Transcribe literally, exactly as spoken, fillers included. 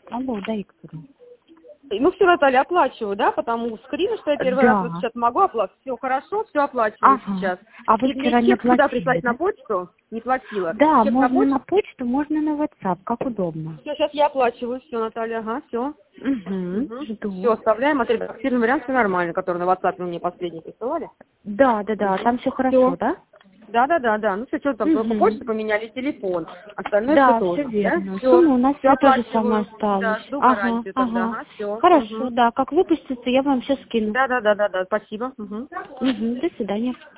Алло, да, Виктор. Ну все, Наталья, оплачиваю, да, потому скрин, что я первый Да. раз вот сейчас могу оплатить. Все хорошо, все оплачиваю Ага. сейчас. А вы И мне вчера не чек сюда оплатили, прислать на да? почту? Не платила. Да, Чек на можно на почту? почту, можно на WhatsApp, как удобно. Все, сейчас я оплачиваю, все, Наталья, ага, все. Угу, Угу. Все, жду. оставляем, отредактированный вариант, все нормально, который на WhatsApp вы мне последний присылали. Да, да, да, там все хорошо, Все. да? Да, да, да, да. Ну все, что там, только Угу. почту поменяли, телефон. Остальное все Да, все тоже. Да? верно. Все. Сумма у нас Все все то же самое оплачиваю. Да, осталась. жду Ага, гарантию тогда. ага. Ага, все. Хорошо, Угу. да, как выпустится, я вам все скину. Да, да, да, да, да. Спасибо. Угу. Угу, до свидания.